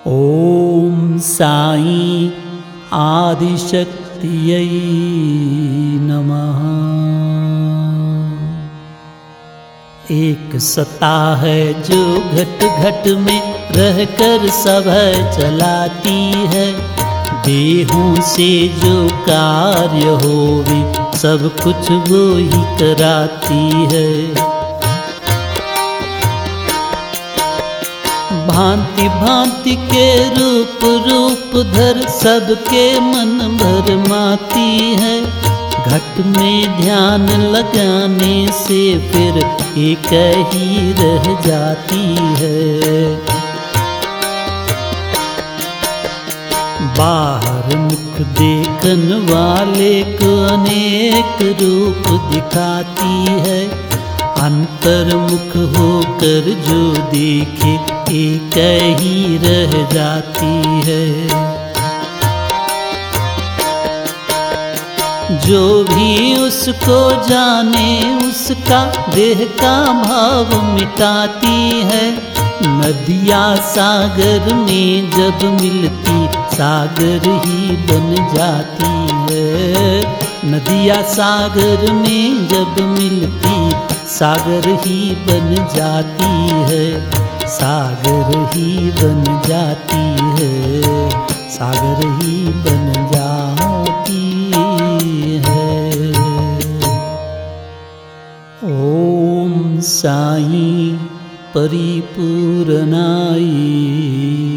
ओम साई आदिशक्तियै नमः। एक सत्ता है जो घट घट में रहकर सब चलाती है। देहों से जो कार्य होवे सब कुछ वो ही कराती है। भांति भांति के रूप रूप धर सबके मन भरमाती है। घट में ध्यान लगाने से फिर एक ही रह जाती है। बाहर मुख देखन वाले को अनेक रूप दिखाती है। अंतर्मुख होकर जो देखे एक ही रह जाती है। जो भी उसको जाने उसका देह का भाव मिटाती है। नदियाँ सागर में जब मिलती सागर ही बन जाती है। नदियाँ सागर में जब मिलती सागर ही बन जाती है। सागर ही बन जाती है। सागर ही बन जाती है। ओम साई परिपूरनाय